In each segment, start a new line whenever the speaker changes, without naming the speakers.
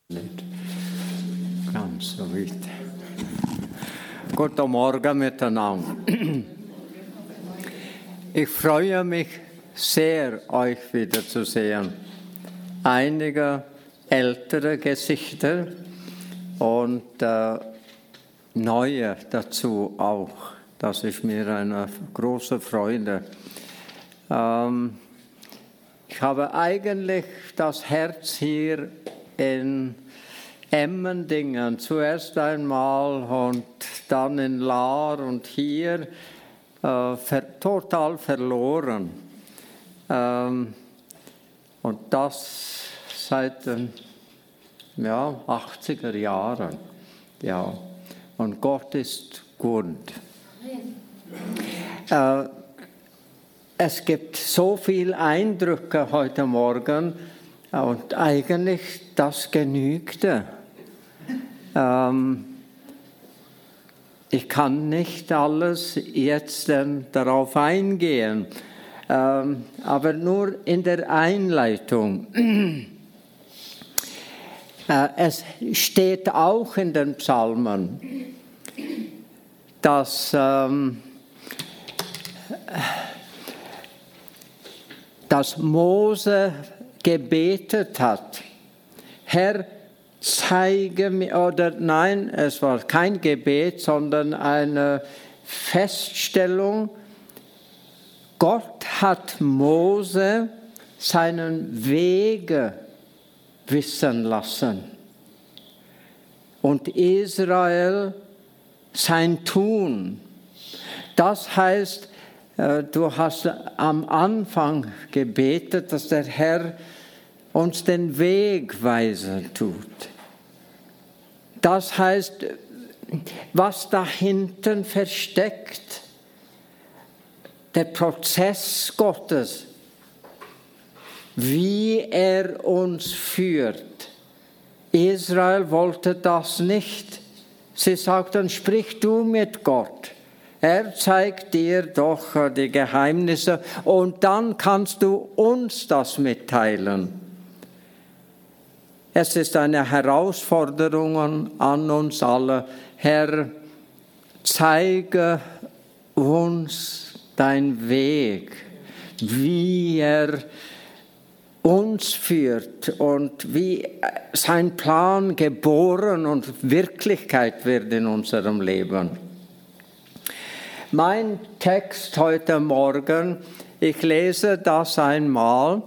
Nicht ganz so weit. Guten Morgen miteinander. Ich freue mich sehr, euch wiederzusehen. Einige ältere Gesichter und neue dazu auch. Das ist mir eine große Freude. Ich habe eigentlich das Herz hier in Emmendingen zuerst einmal und dann in Lahr und hier total verloren. Und das seit den 80er Jahren. Ja. Und Gott ist gut. Es gibt so viele Eindrücke heute Morgen und eigentlich das genügte. Ich kann nicht alles jetzt darauf eingehen, aber nur in der Einleitung. Es steht auch in den Psalmen, dass Mose gebetet hat, Herr, zeige mir, oder nein, es war kein Gebet, sondern eine Feststellung, Gott hat Mose seinen Wege wissen lassen und Israel sein Tun. Das heißt, du hast am Anfang gebetet, dass der Herr uns den Weg weisen tut. Das heißt, was da hinten versteckt, der Prozess Gottes, wie er uns führt. Israel wollte das nicht. Sie sagten, sprich du mit Gott. Er zeigt dir doch die Geheimnisse und dann kannst du uns das mitteilen. Es ist eine Herausforderung an uns alle. Herr, zeige uns dein Weg, wie er uns führt und wie sein Plan geboren und Wirklichkeit wird in unserem Leben. Mein Text heute Morgen, ich lese das einmal,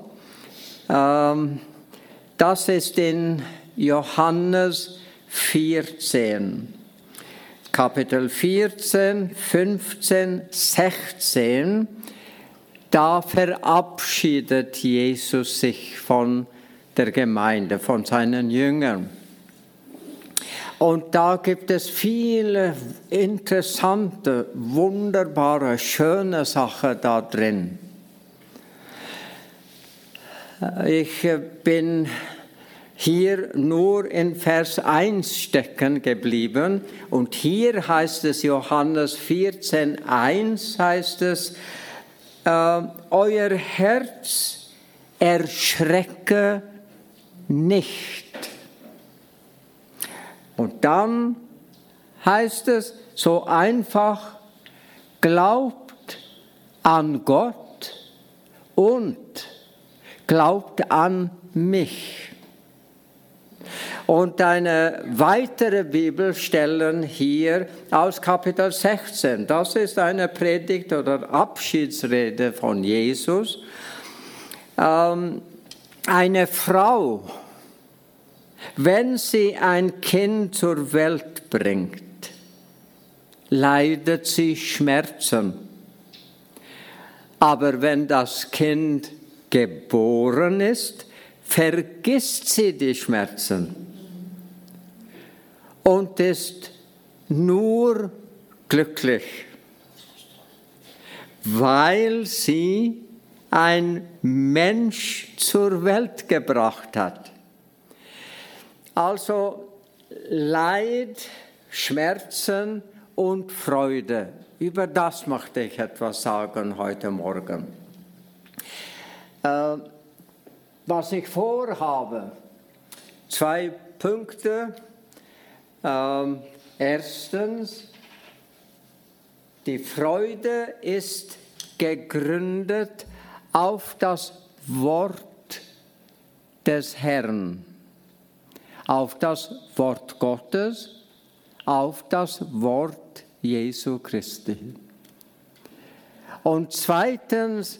das ist in Johannes 14, Kapitel 14, 15, 16, da verabschiedet Jesus sich von der Gemeinde, von seinen Jüngern. Und da gibt es viele interessante, wunderbare, schöne Sachen da drin. Ich bin hier nur in Vers 1 stecken geblieben. Und hier heißt es, Johannes 14, 1 heißt es, euer Herz erschrecke nicht. Und dann heißt es so einfach, glaubt an Gott und glaubt an mich. Und eine weitere Bibelstelle hier aus Kapitel 16. Das ist eine Predigt oder Abschiedsrede von Jesus. Eine Frau, wenn sie ein Kind zur Welt bringt, leidet sie Schmerzen. Aber wenn das Kind geboren ist, vergisst sie die Schmerzen und ist nur glücklich, weil sie ein Mensch zur Welt gebracht hat. Also Leid, Schmerzen und Freude. Über das möchte ich etwas sagen heute Morgen. Was ich vorhabe, 2 Punkte. Erstens, die Freude ist gegründet auf das Wort des Herrn, auf das Wort Gottes, auf das Wort Jesu Christi. Und zweitens,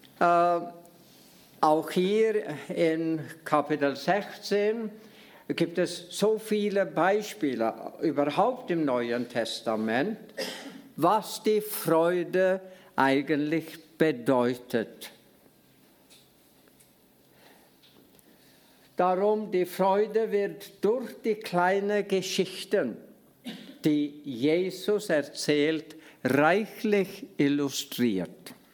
auch hier in Kapitel 16 gibt es so viele Beispiele, überhaupt im Neuen Testament, was die Freude eigentlich bedeutet. Darum, die Freude wird durch die kleinen Geschichten, die Jesus erzählt, reichlich illustriert.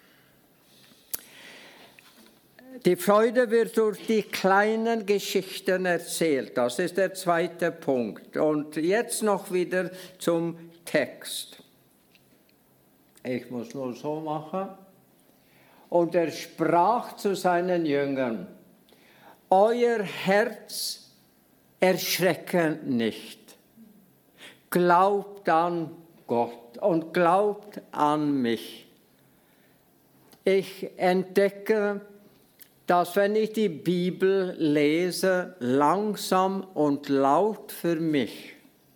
Die Freude wird durch die kleinen Geschichten erzählt. Das ist der zweite Punkt. Und jetzt noch wieder zum Text. Ich muss nur so machen. Und er sprach zu seinen Jüngern: Euer Herz erschrecke nicht. Glaubt an Gott und glaubt an mich. Ich entdecke, dass wenn ich die Bibel lese, langsam und laut für mich.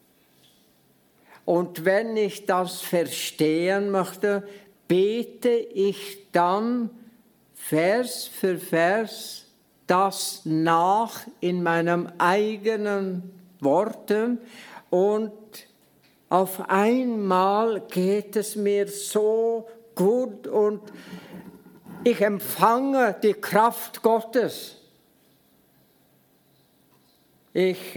Und wenn ich das verstehen möchte, bete ich dann Vers für Vers das nach in meinen eigenen Worten, und auf einmal geht es mir so gut und ich empfange die Kraft Gottes. Ich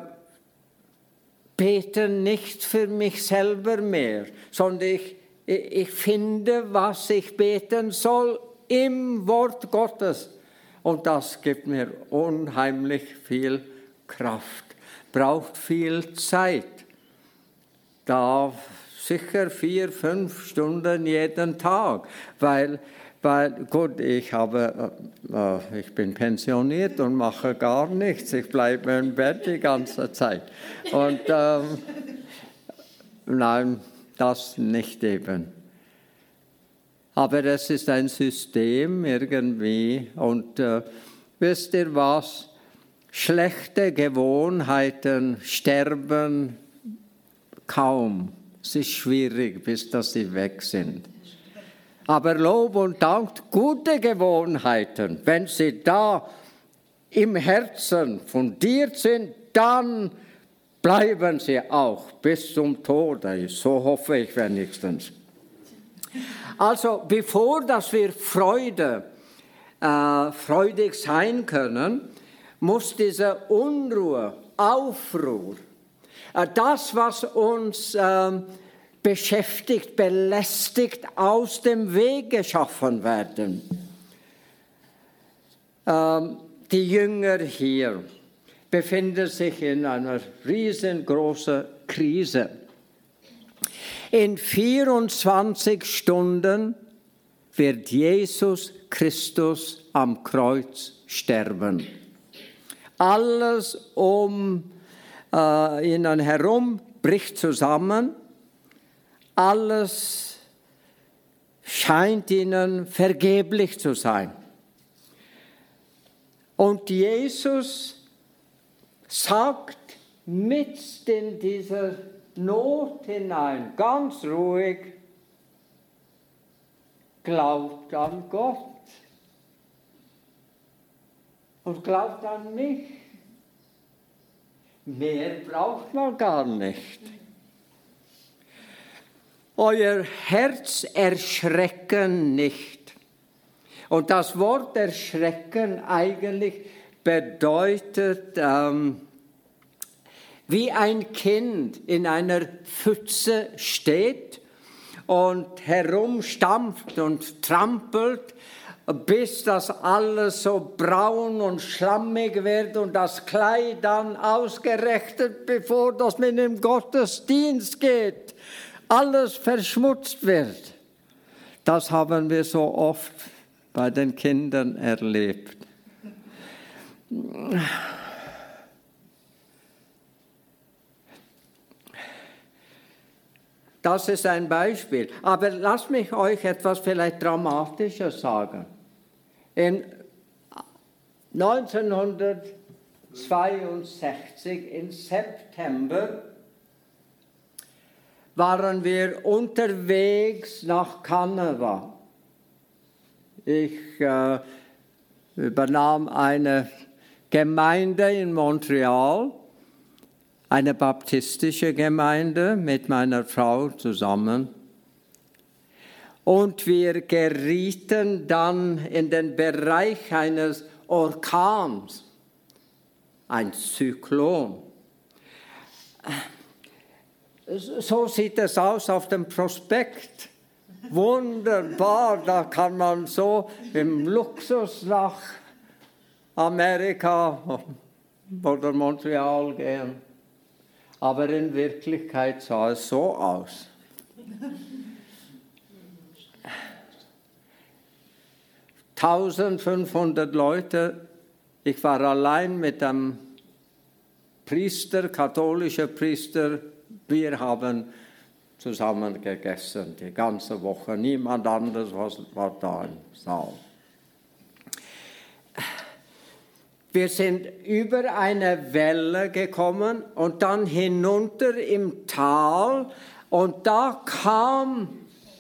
bete nicht für mich selber mehr, sondern ich finde, was ich beten soll im Wort Gottes. Und das gibt mir unheimlich viel Kraft. Braucht viel Zeit. Da sicher 4-5 Stunden jeden Tag, weil gut, ich bin pensioniert und mache gar nichts. Ich bleibe im Bett die ganze Zeit. Und nein, das nicht eben. Aber es ist ein System irgendwie. Und wisst ihr was? Schlechte Gewohnheiten sterben kaum. Es ist schwierig, bis dass sie weg sind. Aber Lob und Dank, gute Gewohnheiten, wenn sie da im Herzen fundiert sind, dann bleiben sie auch bis zum Tode. So hoffe ich wenigstens. Also bevor dass wir freudig sein können, muss diese Unruhe, Aufruhr, das, was uns beschäftigt, belästigt, aus dem Weg geschaffen werden. Die Jünger hier befinden sich in einer riesengroßen Krise. In 24 Stunden wird Jesus Christus am Kreuz sterben. Alles um ihnen herum bricht zusammen. Alles scheint ihnen vergeblich zu sein. Und Jesus sagt mit in dieser Not hinein, ganz ruhig: Glaubt an Gott und glaubt an mich. Mehr braucht man gar nicht. Euer Herz erschrecken nicht. Und das Wort erschrecken eigentlich bedeutet, wie ein Kind in einer Pfütze steht und herumstampft und trampelt, bis das alles so braun und schlammig wird und das Kleid dann ausgerechnet, bevor das mit dem Gottesdienst geht, alles verschmutzt wird. Das haben wir so oft bei den Kindern erlebt. Das ist ein Beispiel. Aber lasst mich euch etwas vielleicht Dramatisches sagen. In 1962 im September waren wir unterwegs nach Kanada. Ich übernahm eine Gemeinde in Montreal, eine baptistische Gemeinde mit meiner Frau zusammen. Und wir gerieten dann in den Bereich eines Orkans, ein Zyklon. So sieht es aus auf dem Prospekt. Wunderbar, da kann man so im Luxus nach Amerika oder Montreal gehen. Aber in Wirklichkeit sah es so aus. 1500 Leute, ich war allein mit einem Priester, katholischer Priester, wir haben zusammen gegessen, die ganze Woche, niemand anderes war da im Saal. Wir sind über eine Welle gekommen und dann hinunter im Tal und da kam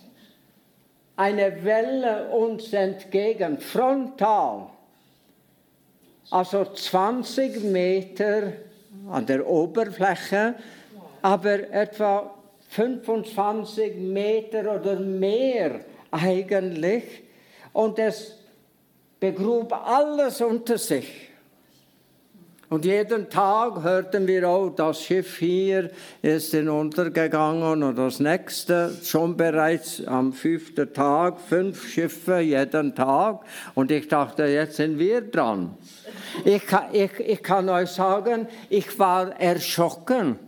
eine Welle uns entgegen, frontal, also 20 Meter an der Oberfläche, aber etwa 25 Meter oder mehr eigentlich, und es begrub alles unter sich. Und jeden Tag hörten wir, oh, das Schiff hier ist untergegangen und das nächste schon bereits am 5. Tag, 5 Schiffe jeden Tag. Und ich dachte, jetzt sind wir dran. Ich kann euch sagen, ich war erschrocken.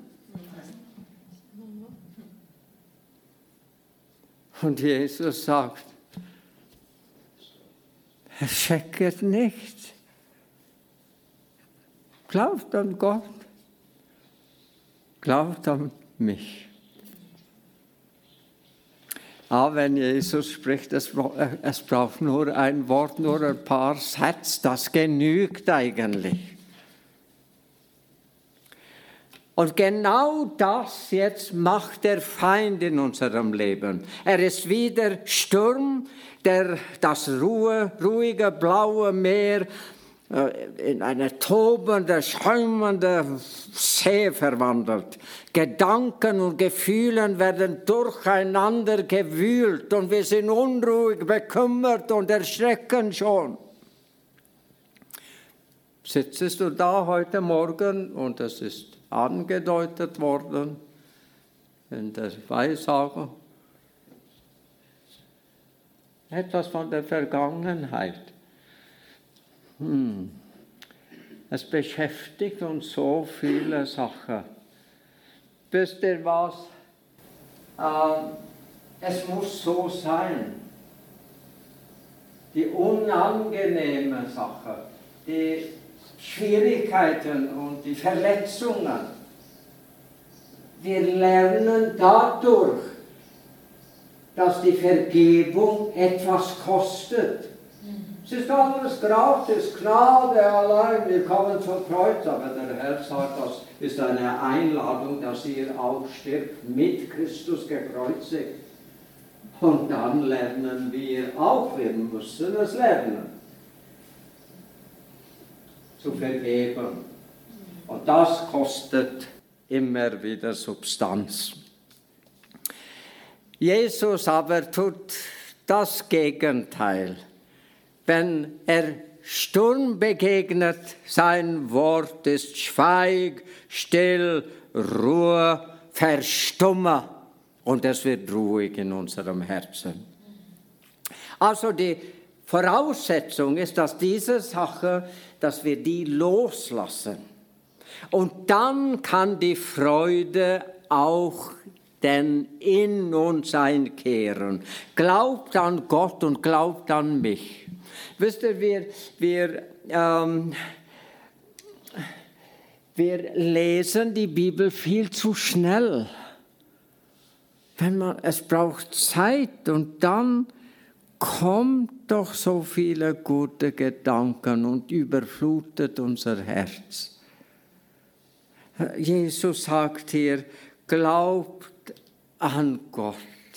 Und Jesus sagt, erschrecket nicht. Glaubt an Gott, glaubt an mich. Aber wenn Jesus spricht, es braucht nur ein Wort, nur ein paar Sätze, das genügt eigentlich. Und genau das jetzt macht der Feind in unserem Leben. Er ist wieder Sturm, der das ruhige blaue Meer in eine tobende, schäumende See verwandelt. Gedanken und Gefühle werden durcheinander gewühlt und wir sind unruhig, bekümmert und erschrecken schon. Sitzt du da heute Morgen und es ist angedeutet worden in der Weissagung, etwas von der Vergangenheit. Es beschäftigt uns so viele Sachen. Wisst ihr was? Es muss so sein. Die unangenehme Sache, die Schwierigkeiten und die Verletzungen. Wir lernen dadurch, dass die Vergebung etwas kostet. Es ist alles gratis, Gnade allein, wir kommen zum Kreuz, aber der Herr sagt, das ist eine Einladung, dass ihr auch stirbt, mit Christus gekreuzigt. Und dann lernen wir auch, wir müssen es lernen, zu vergeben. Und das kostet immer wieder Substanz. Jesus aber tut das Gegenteil. Wenn er Sturm begegnet, sein Wort ist Schweig, still, Ruhe, verstumme und es wird ruhig in unserem Herzen. Also die Voraussetzung ist, dass diese Sache, dass wir die loslassen. Und dann kann die Freude auch denn in uns einkehren. Glaubt an Gott und glaubt an mich. Wisst ihr, wir lesen die Bibel viel zu schnell. Es braucht Zeit und dann kommt doch so viele gute Gedanken und überflutet unser Herz. Jesus sagt hier, glaubt an Gott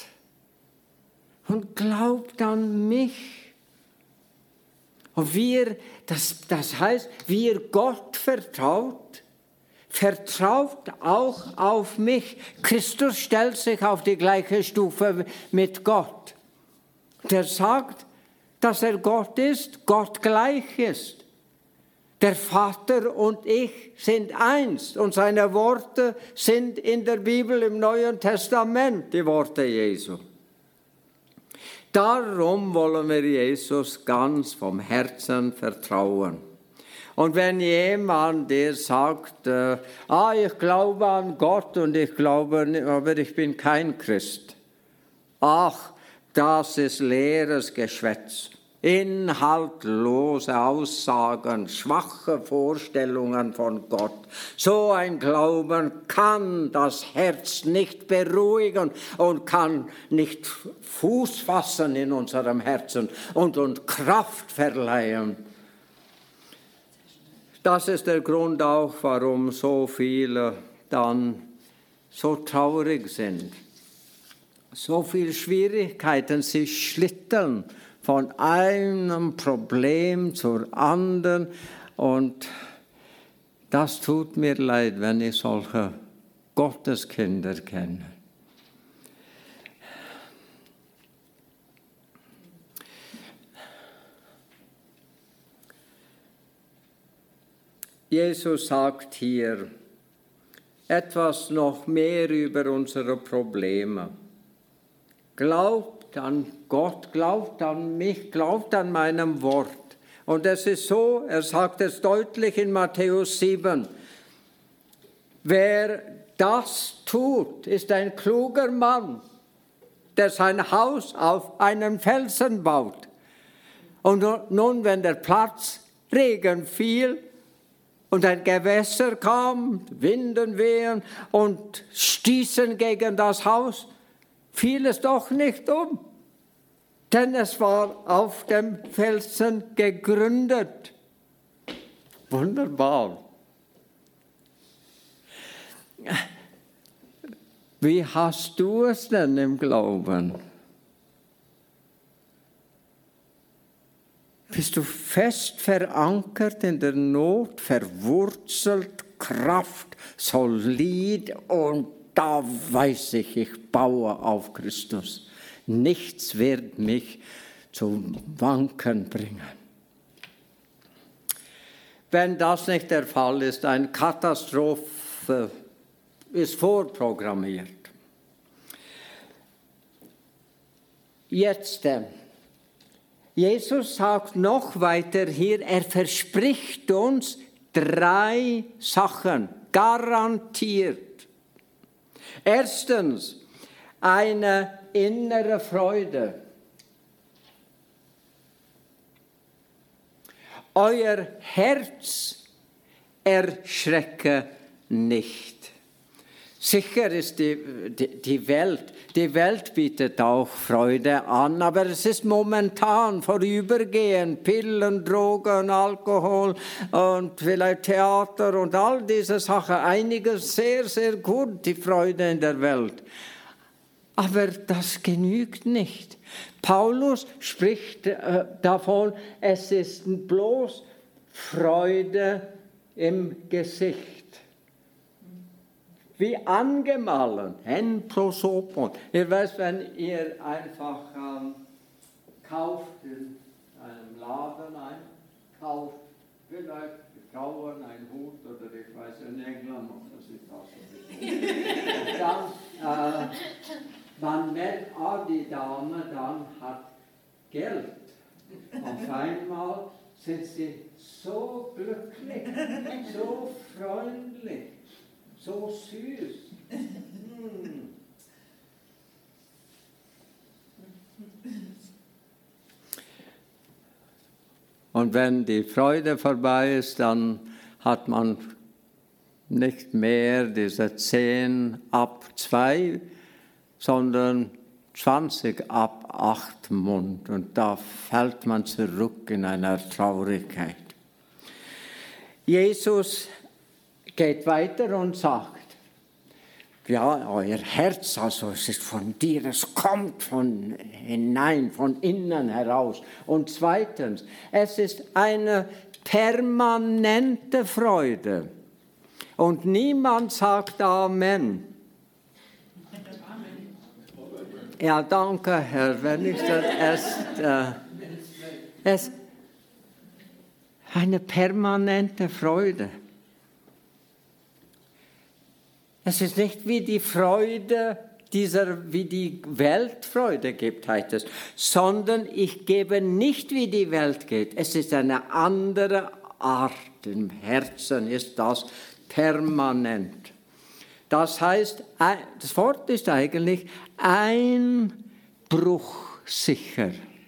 und glaubt an mich. Und das heißt, wie ihr Gott vertraut, vertraut auch auf mich. Christus stellt sich auf die gleiche Stufe mit Gott. Der sagt, dass er Gott ist, Gott gleich ist. Der Vater und ich sind eins und seine Worte sind in der Bibel im Neuen Testament die Worte Jesu. Darum wollen wir Jesus ganz vom Herzen vertrauen. Und wenn jemand dir sagt, ich glaube an Gott und aber ich bin kein Christ. Ach, das ist leeres Geschwätz. Inhaltlose Aussagen, schwache Vorstellungen von Gott. So ein Glauben kann das Herz nicht beruhigen und kann nicht Fuß fassen in unserem Herzen und Kraft verleihen. Das ist der Grund auch, warum so viele dann so traurig sind. So viele Schwierigkeiten, sie schlittern von einem Problem zur anderen. Und das tut mir leid, wenn ich solche Gotteskinder kenne. Jesus sagt hier etwas noch mehr über unsere Probleme. Glaubt an Gott, glaubt an mich, glaubt an meinem Wort. Und es ist so, er sagt es deutlich in Matthäus 7, wer das tut, ist ein kluger Mann, der sein Haus auf einen Felsen baut. Und nun, wenn der Platzregen fiel und ein Gewässer kam, Winden wehen und stießen gegen das Haus, fiel es doch nicht um, denn es war auf dem Felsen gegründet. Wunderbar. Wie hast du es denn im Glauben? Bist du fest verankert in der Not, verwurzelt, Kraft, solid und da weiß ich baue auf Christus. Nichts wird mich zum Wanken bringen. Wenn das nicht der Fall ist, eine Katastrophe ist vorprogrammiert. Jetzt, Jesus sagt noch weiter hier, er verspricht uns 3 Sachen, garantiert. Erstens, eine innere Freude. Euer Herz erschrecke nicht. Sicher ist die Welt bietet auch Freude an, aber es ist momentan vorübergehend. Pillen, Drogen, Alkohol und vielleicht Theater und all diese Sachen. Einiges sehr, sehr gut, die Freude in der Welt. Aber das genügt nicht. Paulus spricht davon, es ist bloß Freude im Gesicht. Wie angemahlen, en prosopon. Ihr wisst, wenn ihr einfach kauft in einem Laden kauft, vielleicht Frauen, ein Hut oder ich weiß, in England noch, das ist auch so. Und dann, man merkt, die Dame dann hat Geld. Auf einmal sind sie so glücklich, so freundlich. So süß. Und wenn die Freude vorbei ist, dann hat man nicht mehr diese 10 ab 2, sondern 20 ab 8 Mund. Und da fällt man zurück in einer Traurigkeit. Jesus geht weiter und sagt, ja, euer Herz, also es ist von dir, es kommt von hinein, von innen heraus. Und zweitens, es ist eine permanente Freude. Und niemand sagt Amen. Ja, danke, Herr, wenn ich das eine permanente Freude. Es ist nicht wie die Freude wie die Welt Freude gibt, heißt es, sondern ich gebe nicht, wie die Welt geht. Es ist eine andere Art. Im Herzen ist das permanent. Das heißt, das Wort ist eigentlich einbruchsicher.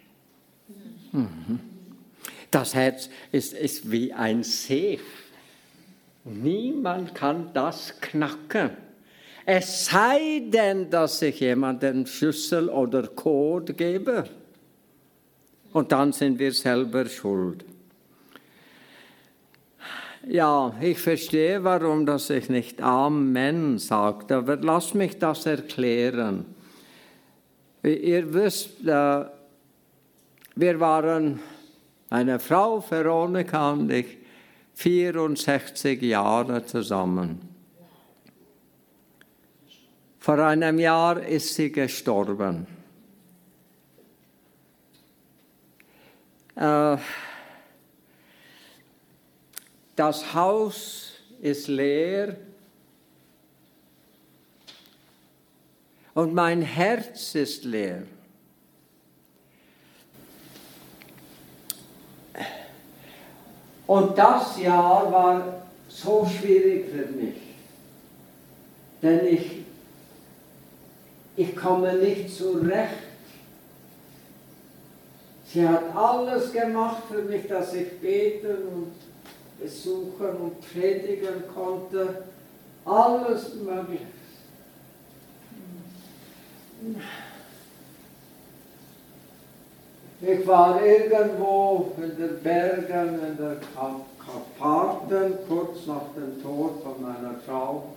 Das Herz ist wie ein Safe. Niemand kann das knacken. Es sei denn, dass ich jemandem Schlüssel oder Code gebe. Und dann sind wir selber schuld. Ja, ich verstehe, warum dass ich nicht Amen sagte, aber lasst mich das erklären. Ihr wisst, wir waren, eine Frau, Veronika und ich, 64 Jahre zusammen. Vor einem Jahr ist sie gestorben. Das Haus ist leer und mein Herz ist leer. Und das Jahr war so schwierig für mich, denn ich komme nicht zurecht. Sie hat alles gemacht für mich, dass ich beten und besuchen und predigen konnte, alles Mögliche. Ich war irgendwo in den Bergen, in den Karpaten, kurz nach dem Tod von meiner Frau.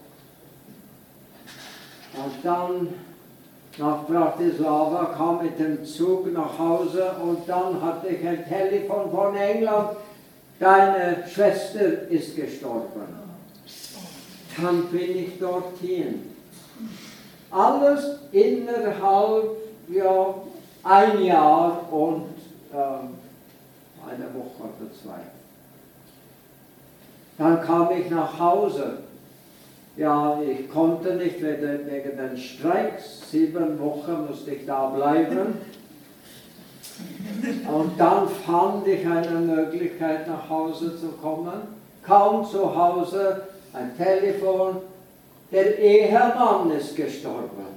Und dann nach Bratislava, kam mit dem Zug nach Hause und dann hatte ich ein Telefon von England, deine Schwester ist gestorben. Dann bin ich dorthin. Alles innerhalb, ja, ein Jahr und eine Woche oder 2. Dann kam ich nach Hause. Ja, ich konnte nicht wegen den Streiks. 7 Wochen musste ich da bleiben. Und dann fand ich eine Möglichkeit, nach Hause zu kommen. Kaum zu Hause, ein Telefon. Der Ehemann ist gestorben.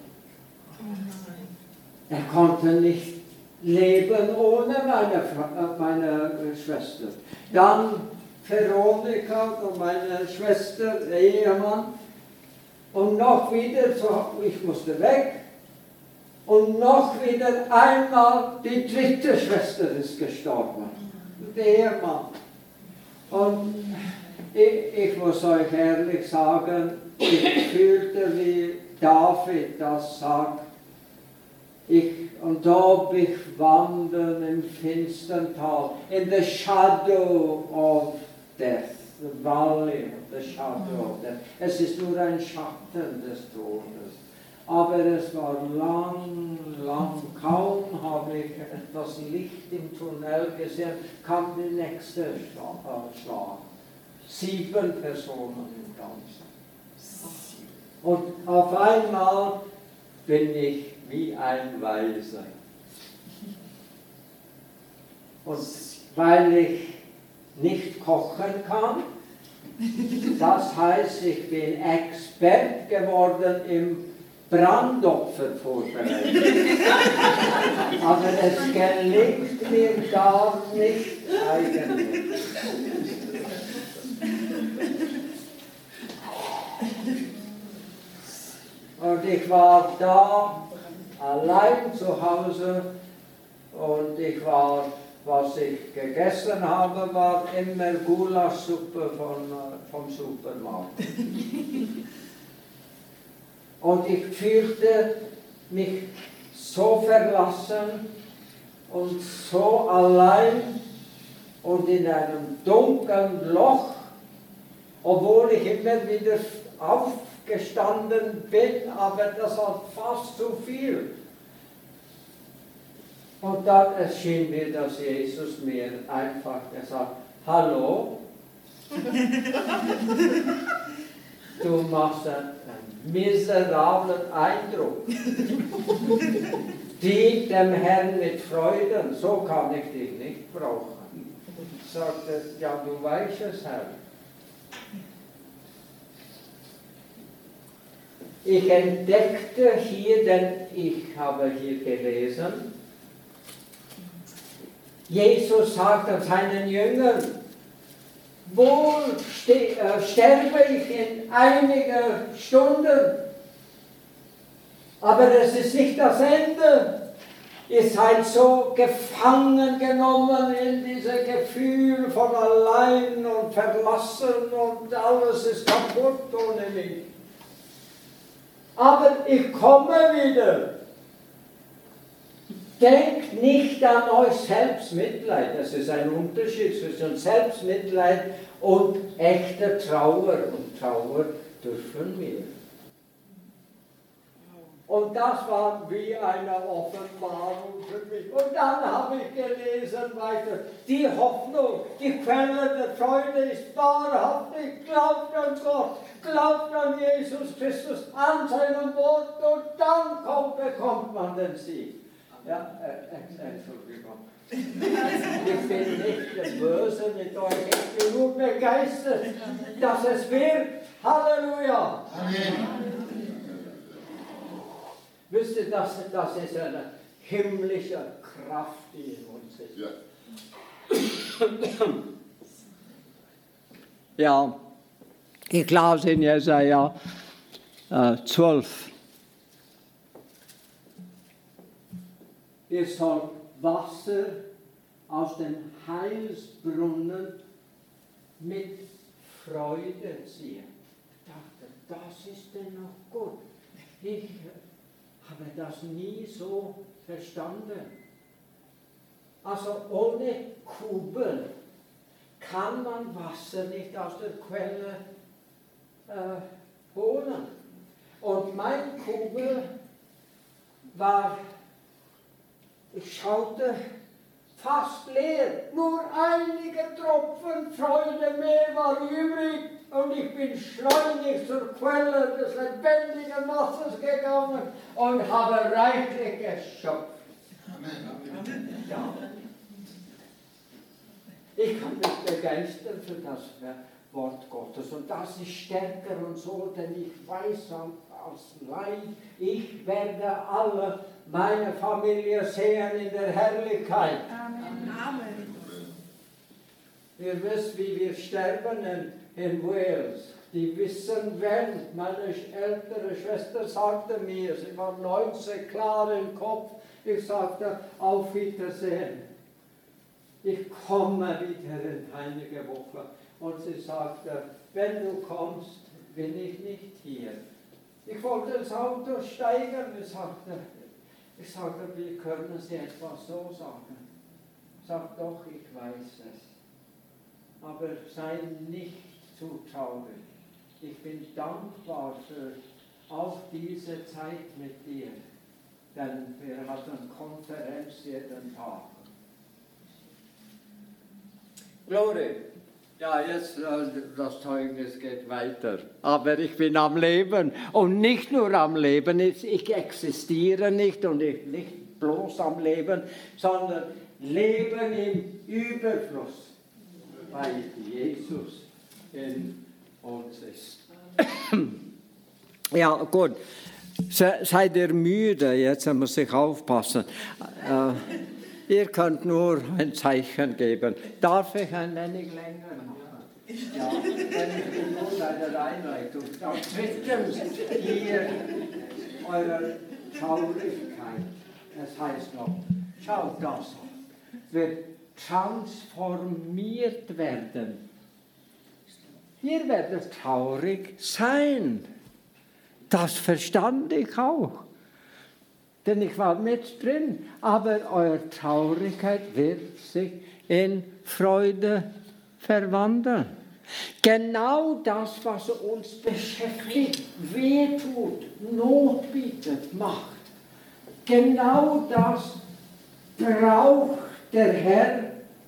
Er konnte nicht leben ohne meine Schwester. Dann Veronika und meine Schwester, der Ehemann. Und noch wieder, ich musste weg. Und noch wieder einmal, die 3. Schwester ist gestorben. Der Ehemann. Und ich muss euch ehrlich sagen, ich fühlte, wie David das sagt. Und da bin ich wandern im finstern Tal, in the shadow of death, the valley of the shadow of death. Es ist nur ein Schatten des Todes. Aber es war lang, kaum habe ich etwas Licht im Tunnel gesehen, kam der nächste Schlag. 7 Personen im Ganzen. Und auf einmal bin ich wie ein Weiser. Und weil ich nicht kochen kann, das heißt, ich bin Expert geworden im Brandopfer vorbereiten. Aber es gelingt mir gar nicht eigentlich. Und ich war da allein zu Hause und was ich gegessen habe, war immer Gulaschsuppe vom Supermarkt. Und ich fühlte mich so verlassen und so allein und in einem dunklen Loch, obwohl ich immer wieder aufgestanden bin, aber das war fast zu viel. Und dann erschien mir, dass Jesus mir einfach gesagt: Hallo, du machst einen miserablen Eindruck. Dien dem Herrn mit Freuden, so kann ich dich nicht brauchen. Ich sagte: Ja, du weißt es, Herr. Ich entdeckte hier, denn ich habe hier gelesen, Jesus sagt an seinen Jüngern: Wohl sterbe ich in einiger Stunden, aber es ist nicht das Ende. Ihr seid so gefangen genommen in dieses Gefühl von allein und verlassen und alles ist kaputt ohne mich. Aber ich komme wieder. Denkt nicht an euch Selbstmitleid. Das ist ein Unterschied zwischen Selbstmitleid und echter Trauer. Und Trauer dürfen wir. Und das war wie eine Offenbarung für mich. Und dann habe ich gelesen weiter: Die Hoffnung, die Quelle der Freude ist wahrhaftig. Glaubt an Gott, glaubt an Jesus Christus, an seinem Wort, und dann bekommt man den Sieg. Ja, Entschuldigung. Ich bin nicht böse mit euch, ich bin nur begeistert, dass es wird. Halleluja! Amen. Wisst ihr, das ist eine himmlische Kraft, die in uns ist. Ja, ich las in Jesaja 12. Ihr sollt Wasser aus dem Heilsbrunnen mit Freude ziehen. Ich dachte, das ist denn noch gut. Ich habe das nie so verstanden. Also ohne Kugel kann man Wasser nicht aus der Quelle holen. Und mein Kugel war, ich schaute, fast leer. Nur einige Tropfen Freudemehl war übrig. Und ich bin schleunig zur Quelle des lebendigen Wassers gegangen und habe reichlich geschöpft. Amen. Ja. Ich kann mich begeistern für das Wort Gottes. Und das ist stärker und so, denn ich weiß aus Leid, ich werde alle meine Familie sehen in der Herrlichkeit. Amen. Amen. Ihr wisst, wie wir sterben in Wales. Die wissen, wenn. Meine ältere Schwester sagte mir, sie war 19, klar im Kopf. Ich sagte, auf Wiedersehen. Ich komme wieder in einige Wochen. Und sie sagte, wenn du kommst, bin ich nicht hier. Ich wollte ins Auto steigen. Ich sagte, wie können Sie etwas so sagen? Sagt doch, ich weiß es. Aber sei nicht zu traurig. Ich bin dankbar für auch diese Zeit mit dir, denn wir hatten Konferenz jeden Tag. Glory. Ja, jetzt das Zeugnis geht weiter. Aber ich bin am Leben und nicht nur am Leben. Ich existiere nicht und ich nicht bloß am Leben, sondern Leben im Überfluss, weil Jesus in uns ist. Ja, gut. Seid ihr müde? Jetzt muss ich aufpassen. Ihr könnt nur ein Zeichen geben. Darf ich ein wenig länger machen? Ja, wenn ich nur bei der Einleitung. Drittens, hier eure Traurigkeit. Es heißt noch, schaut das, wird transformiert werden. Ihr werdet traurig sein. Das verstand ich auch. Denn ich war mit drin. Aber eure Traurigkeit wird sich in Freude verwandeln. Genau das, was uns beschäftigt, wehtut, Not bietet, macht. Genau das braucht der Herr,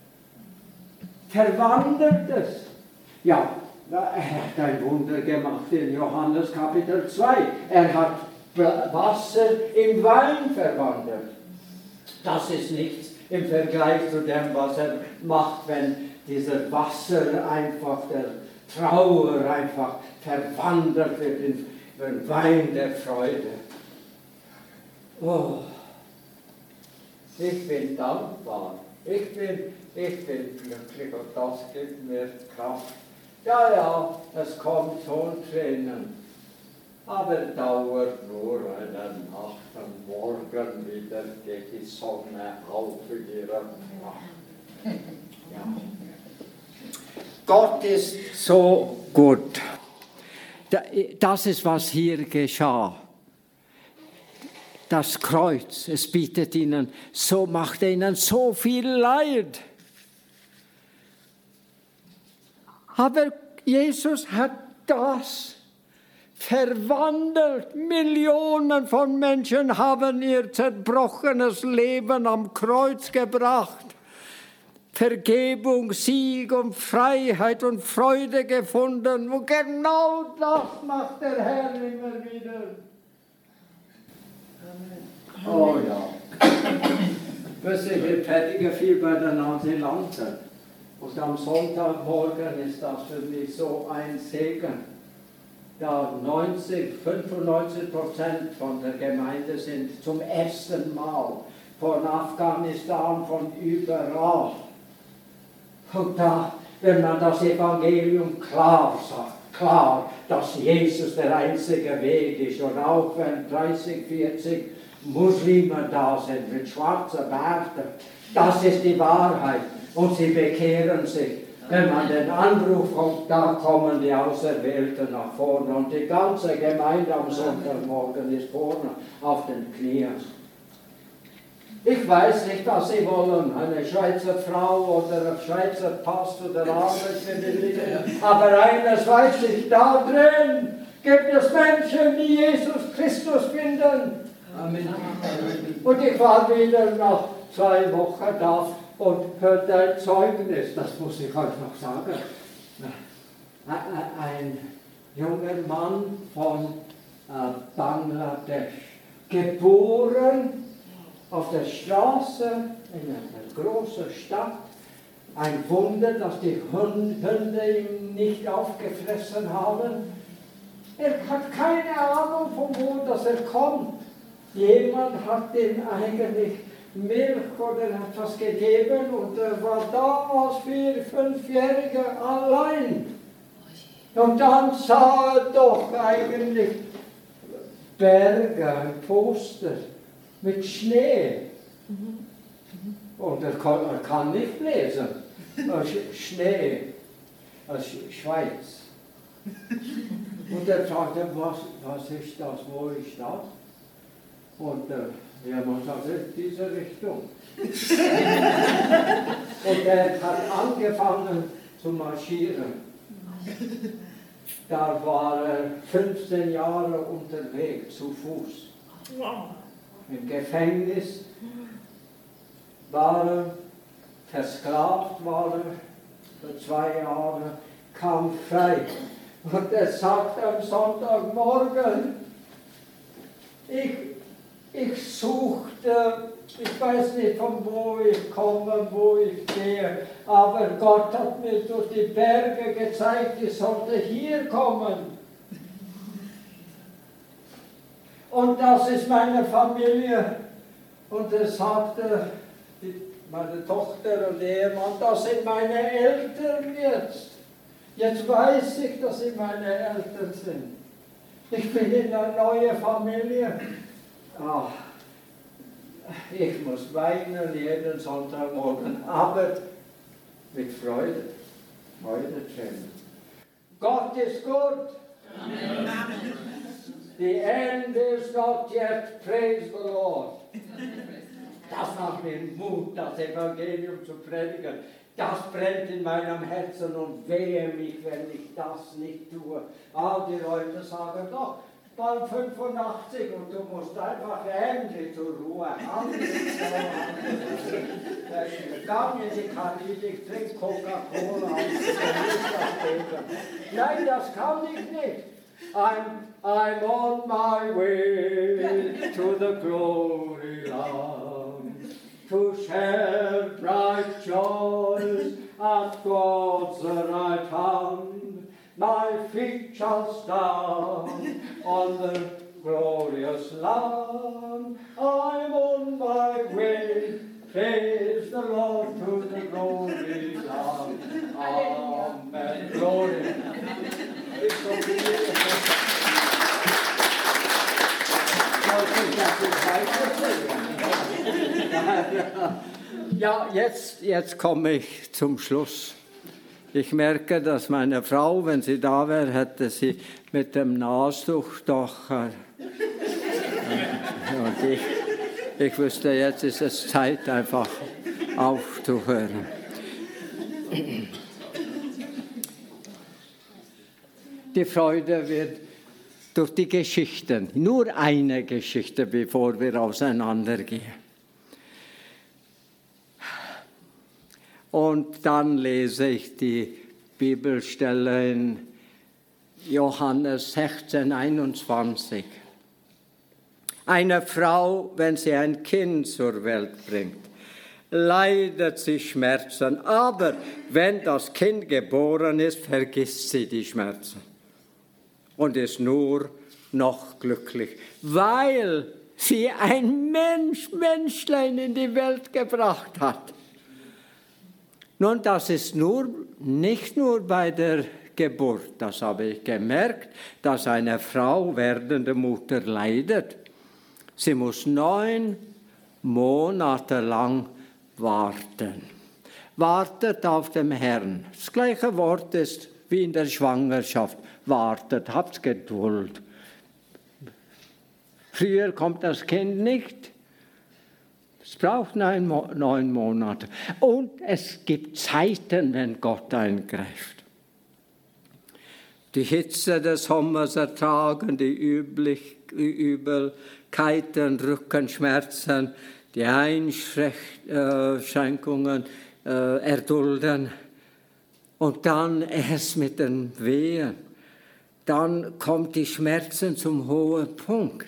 verwandelt es. Ja, er hat ein Wunder gemacht in Johannes Kapitel 2. Er hat Wasser in Wein verwandelt. Das ist nichts im Vergleich zu dem, was er macht, wenn dieser Wasser einfach, der Trauer einfach verwandelt wird in Wein der Freude. Oh, ich bin dankbar. Ich bin glücklich und das gibt mir Kraft. Ja, es kommt schon Tränen, aber dauert nur eine Nacht. Am Morgen wieder geht die Sonne auf in ihrer Pracht. Ja. Gott ist so gut. Das ist, was hier geschah. Das Kreuz, es bietet ihnen, so macht ihnen so viel Leid. Aber Jesus hat das verwandelt. Millionen von Menschen haben ihr zerbrochenes Leben am Kreuz gebracht. Vergebung, Sieg und Freiheit und Freude gefunden. Und genau das macht der Herr immer wieder. Oh ja. Wir predigen viel bei der Nancy-Lante. Und am Sonntagmorgen ist das für mich so ein Segen. Da 95% von der Gemeinde sind zum ersten Mal von Afghanistan, von überall. Und da, wenn man das Evangelium klar sagt, klar, dass Jesus der einzige Weg ist, und auch wenn 30, 40 Muslime da sind mit schwarzen Bärten, das ist die Wahrheit. Und sie bekehren sich. Wenn man den Anruf kommt, da kommen die Auserwählten nach vorne. Und die ganze Gemeinde am Sonntagmorgen ist vorne auf den Knien. Ich weiß nicht, was sie wollen, eine Schweizer Frau oder ein Schweizer Pass oder Arbeitsbewilligung. Aber eines weiß ich, da drin gibt es Menschen, die Jesus Christus finden. Amen. Und ich war wieder nach 2 Wochen da und hörte ein Zeugnis, das muss ich euch noch sagen. Ein junger Mann von Bangladesch, geboren auf der Straße in einer großen Stadt. Ein Wunder, dass die Hunde ihn nicht aufgefressen haben. Er hat keine Ahnung, von wo das er kommt. Jemand hat ihm eigentlich Milch oder etwas gegeben und er war damals 4-, 5-Jähriger allein. Und dann sah er doch eigentlich Berge, ein Poster mit Schnee. Und er kann nicht lesen. Schnee, Schweiz. Und er fragte, was ist das, wo ist das? Und jemand sagte, diese Richtung. Und er hat angefangen zu marschieren. Da war er 15 Jahre unterwegs, zu Fuß. Im Gefängnis war er, versklavt war er für 2 Jahre, kam frei. Und er sagte am Sonntagmorgen, ich suchte, ich weiß nicht, von wo ich komme, wo ich gehe, aber Gott hat mir durch die Berge gezeigt, ich sollte hier kommen. Und das ist meine Familie. Und er sagte, meine Tochter und Ehemann, das sind meine Eltern jetzt. Jetzt weiß ich, dass sie meine Eltern sind. Ich bin in eine neue Familie. Ich muss weinen jeden Sonntagmorgen, aber mit Freude. Freudetränen. Gott ist gut. Amen. The end is not yet, praise the Lord. Das macht mir Mut, das Evangelium zu predigen. Das brennt in meinem Herzen und wehe mich, wenn ich das nicht tue. All die Leute sagen doch, bald 85 und du musst einfach endlich zur Ruhe. Gang in die Kantine, ich trinke Coca-Cola. Nein, das kann ich nicht. I'm on my way to the glory land, to share bright joys at God's right hand. My feet shall stand on the glorious land. I'm on my way, praise the Lord, to the glory land. Amen. Glory. Ja, jetzt komme ich zum Schluss. Ich merke, dass meine Frau, wenn sie da wäre, hätte sie mit dem Nastuch doch... und ich wüsste, jetzt ist es Zeit, einfach aufzuhören. Die Freude wird durch die Geschichten, nur eine Geschichte, bevor wir auseinandergehen. Und dann lese ich die Bibelstelle in Johannes 16, 21. Eine Frau, wenn sie ein Kind zur Welt bringt, leidet sie Schmerzen, aber wenn das Kind geboren ist, vergisst sie die Schmerzen und ist nur noch glücklich, weil sie ein Menschlein in die Welt gebracht hat. Nun, das ist nicht nur bei der Geburt, das habe ich gemerkt, dass eine Frau, werdende Mutter, leidet. Sie muss 9 Monate lang warten. Wartet auf den Herrn. Das gleiche Wort ist wie in der Schwangerschaft. Wartet, habt Geduld. Früher kommt das Kind nicht. Es braucht 9 Monate. Und es gibt Zeiten, wenn Gott eingreift. Die Hitze des Sommers ertragen, die Übelkeiten, Rückenschmerzen, die Einschränkungen erdulden. Und dann erst mit den Wehen. Dann kommt die Schmerzen zum hohen Punkt.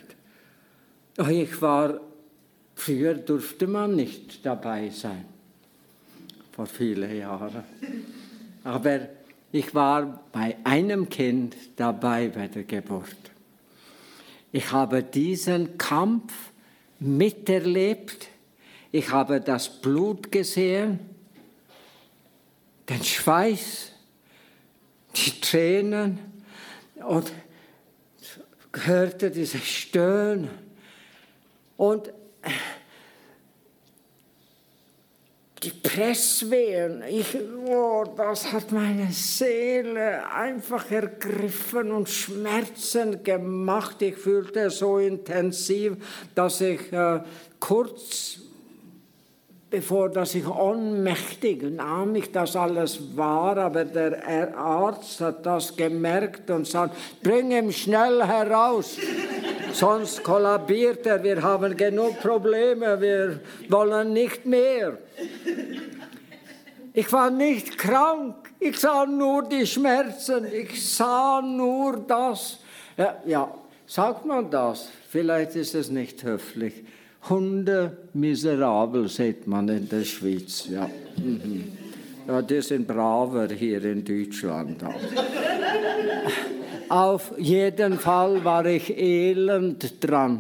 Früher durfte man nicht dabei sein, vor vielen Jahren. Aber ich war bei einem Kind dabei bei der Geburt. Ich habe diesen Kampf miterlebt. Ich habe das Blut gesehen, den Schweiß, die Tränen und hörte diese Stöhnen. Und die Presswehen, das hat meine Seele einfach ergriffen und Schmerzen gemacht. Ich fühlte es so intensiv, dass ich kurz bevor ich ohnmächtig nahm, ich das alles wahr, aber der Arzt hat das gemerkt und sagt, bring ihn schnell heraus, sonst kollabiert er, wir haben genug Probleme, wir wollen nicht mehr. Ich war nicht krank, ich sah nur die Schmerzen, ich sah nur das. Ja, sagt man das? Vielleicht ist es nicht höflich. Hunde miserabel, sieht man in der Schweiz. Ja. Ja, die sind braver hier in Deutschland. Auf jeden Fall war ich elend dran.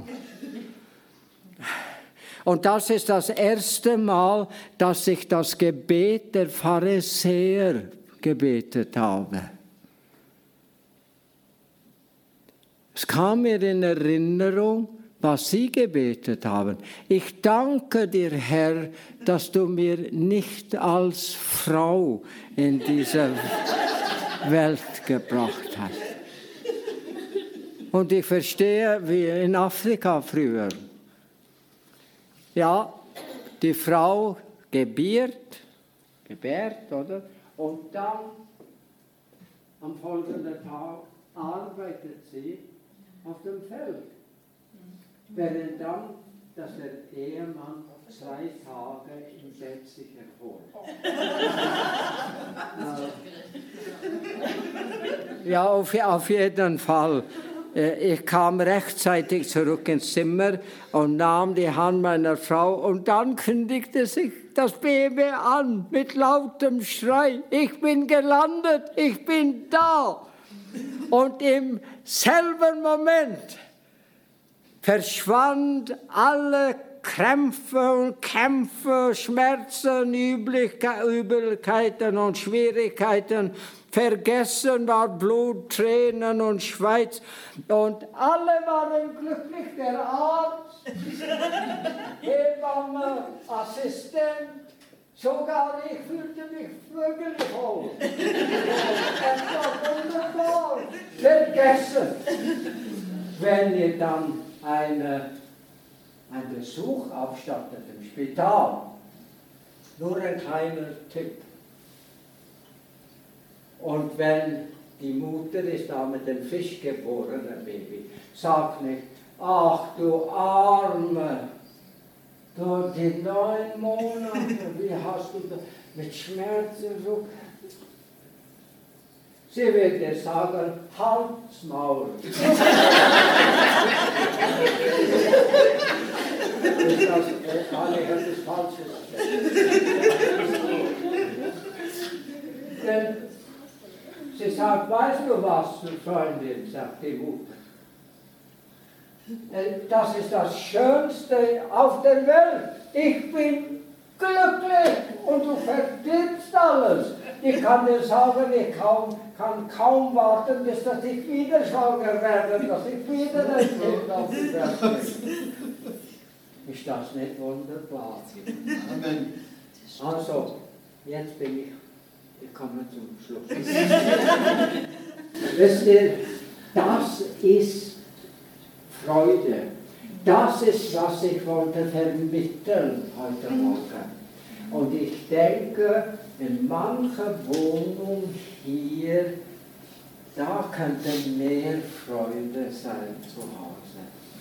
Und das ist das erste Mal, dass ich das Gebet der Pharisäer gebetet habe. Es kam mir in Erinnerung, was sie gebetet haben. Ich danke dir, Herr, dass du mir nicht als Frau in diese Welt gebracht hast. Und ich verstehe, wie in Afrika früher. Ja, die Frau gebärt, oder? Und dann am folgenden Tag arbeitet sie auf dem Feld. Während dann, dass der Ehemann 2 Tage im Bett sich erholt. Ja, auf jeden Fall. Ich kam rechtzeitig zurück ins Zimmer und nahm die Hand meiner Frau und dann kündigte sich das Baby an mit lautem Schrei. Ich bin gelandet, ich bin da. Und im selben Moment verschwand alle Krämpfe und Kämpfe, Schmerzen, Übelkeiten und Schwierigkeiten. Vergessen war Blut, Tränen und Schweiß. Und alle waren glücklich. Der Arzt, Hebamme, Assistent, sogar ich fühlte mich vögelig wohl. Es war wunderbar. Vergessen. Wenn ihr dann einen Besuch aufstattet im Spital, nur ein kleiner Tipp. Und wenn die Mutter ist da mit dem frisch geborenen Baby, sag nicht, ach du Arme, du die 9 Monate, wie hast du das mit Schmerzen so? Sie wird dir sagen, halt's Maul. Alle hat das Falsches. Denn sie sagt, weißt du was, Freundin, sagt die Mutter. Das ist das Schönste auf der Welt. Ich bin glücklich und du verdienst alles. Ich kann dir sagen, ich kann kaum warten, bis dass ich wieder schwanger werde, dass ich wieder ein Kind auf die Welt bringe. Ist das nicht wunderbar? Amen. Also, jetzt bin ich komme zum Schluss. Wisst ihr, das ist Freude. Das ist, was ich wollte vermitteln heute Morgen. Und ich denke, in mancher Wohnung hier, da könnte mehr Freude sein zu Hause.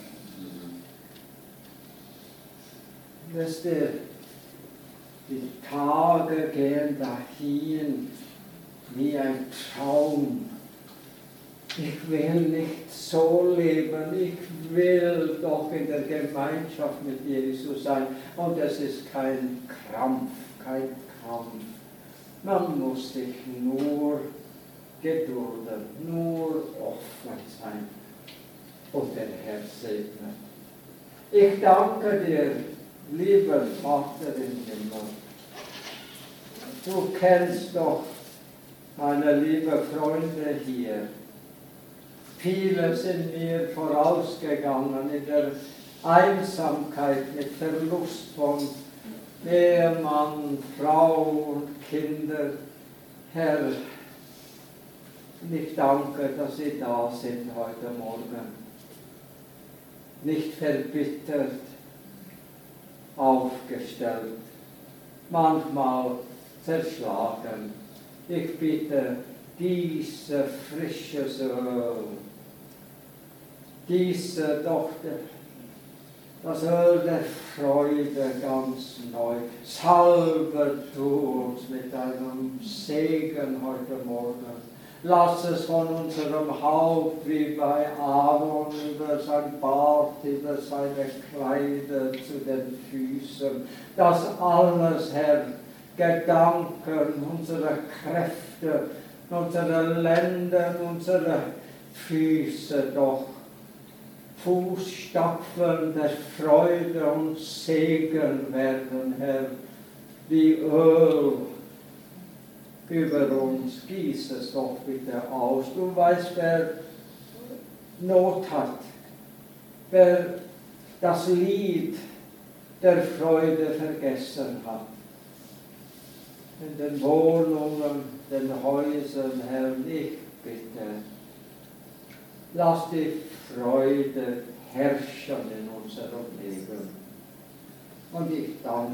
Wisst ihr, die Tage gehen dahin wie ein Traum. Ich will nicht so leben, ich will doch in der Gemeinschaft mit Jesus sein. Und es ist kein Krampf, kein Kampf. Man muss sich nur gedulden, nur offen sein und den Herrn segnen. Ich danke dir, lieber Vater im Himmel. Du kennst doch meine lieben Freunde hier. Viele sind mir vorausgegangen in der Einsamkeit mit Verlust von Ehemann, Frau und Kinder. Herr, ich danke, dass Sie da sind heute Morgen. Nicht verbittert, aufgestellt, manchmal zerschlagen. Ich bitte, diese frische Öl, diese doch das Öl der Freude ganz neu. Salbe du uns mit deinem Segen heute Morgen. Lass es von unserem Haupt wie bei Aaron über sein Bart, über seine Kleider zu den Füßen. Das alles, Herr, Gedanken, unsere Kräfte, unsere Länder, unsere Füße doch Fußstapfen der Freude und Segen werden, Herr, wie Öl über uns. Gieß es doch bitte aus. Du weißt, wer Not hat, wer das Lied der Freude vergessen hat. In den Wohnungen, den Häusern, Herr, ich bitte, lass die Freude herrschen in unserem Leben. Und ich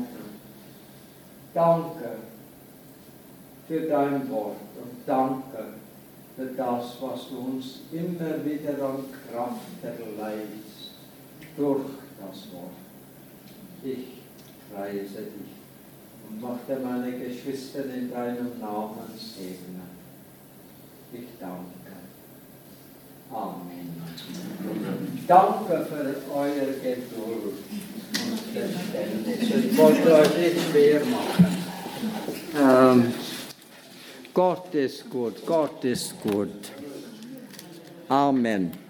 danke für dein Wort und danke für das, was du uns immer wieder an Kraft verleihst durch das Wort. Ich preise dich und möchte meine Geschwister in deinem Namen segnen. Ich danke. Amen. Danke für eure Geduld und Verständnis. Ich wollte euch nicht schwer machen. Gott ist gut, Gott ist gut. Amen.